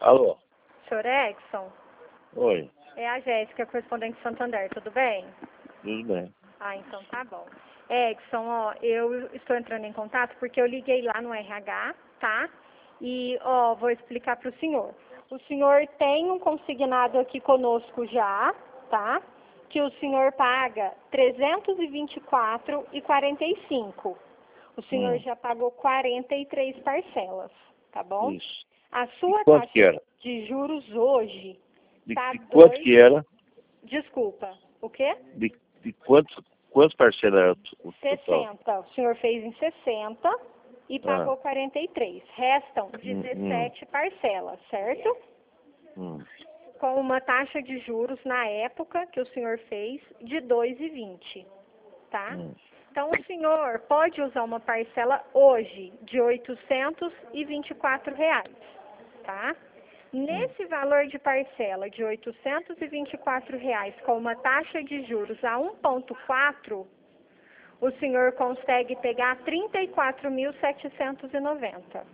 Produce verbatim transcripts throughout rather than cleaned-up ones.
Alô? senhor Edson? Oi, É a Jéssica, correspondente Santander, tudo bem? tudo bem. Ah, então tá bom. Edson, ó, eu estou entrando em contato porque eu liguei lá no R H, tá? E, ó, vou explicar para o senhor. O senhor tem um consignado aqui conosco já, tá? Que o senhor paga trezentos e vinte e quatro reais e quarenta e cinco centavos. O senhor Hum, já pagou quarenta e três parcelas, tá bom? isso. A E sua quanto que taxa era? de juros hoje De, tá de quanto dois. que era? Desculpa, o quê? De, de quanto, quantos parcelas era o o total? sessenta. O senhor fez em sessenta e Ah, pagou quarenta e três. Restam hum, hum, dezessete parcelas, certo? hum, Com uma taxa de juros na época que o senhor fez de dois e vinte, tá? hum. Então o senhor pode usar uma parcela hoje de oitocentos e vinte e quatro reais, tá? Nesse valor de parcela de oitocentos e vinte e quatro reais com uma taxa de juros a um vírgula quatro, o senhor consegue pegar trinta e quatro mil setecentos e noventa,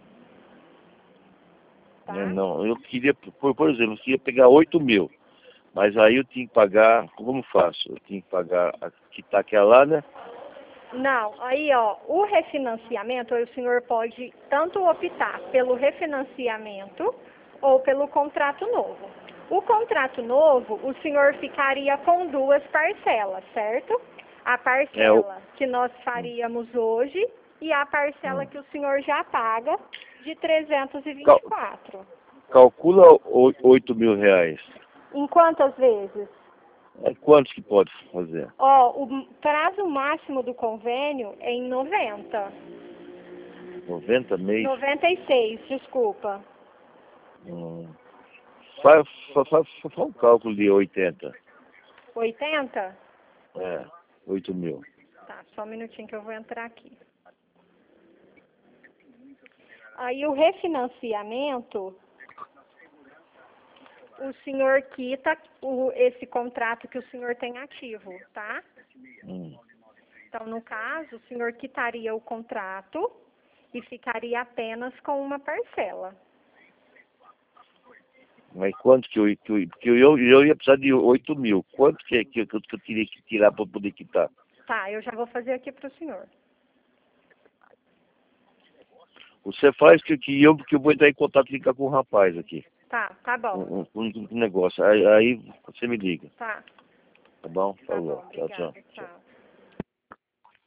Né, tá? não, eu queria, por, por exemplo, eu queria pegar oito mil, mas aí eu tinha que pagar, como faço? Eu tinha que pagar, a- quitar aquela lá, né? Não, aí ó, o refinanciamento, o senhor pode tanto optar pelo refinanciamento ou pelo contrato novo. O contrato novo, o senhor ficaria com duas parcelas, certo? A É, o, parcela que nós faríamos hoje e a parcela hum. que o senhor já paga de trezentos e vinte Cal- e quatro. calcula o- oito mil reais. Em quantas vezes? É quantos que pode fazer? Ó, o prazo máximo do convênio é em noventa. noventa mês? noventa e seis, desculpa. Hum. Faz, faz, faz, faz um cálculo de oitenta. oitenta? É, oito mil. Tá, só um minutinho que eu vou entrar aqui. Aí o refinanciamento, o senhor quita o, esse contrato que o senhor tem ativo, tá? Hum. Então, no caso, o senhor quitaria o contrato e ficaria apenas com uma parcela. Mas quanto que eu, que eu, porque eu, eu ia precisar de oito mil. Quanto que, é que, eu, que eu teria que tirar para poder quitar? Tá, eu já vou fazer aqui para o senhor. Você faz que, que eu, porque eu vou entrar em contato e ficar com o rapaz aqui. Tá, tá bom. Um, um, um negócio. Aí, aí você me liga. Tá, Tá bom? tá bom. Falou. Tchau, tchau. Obrigada, tchau.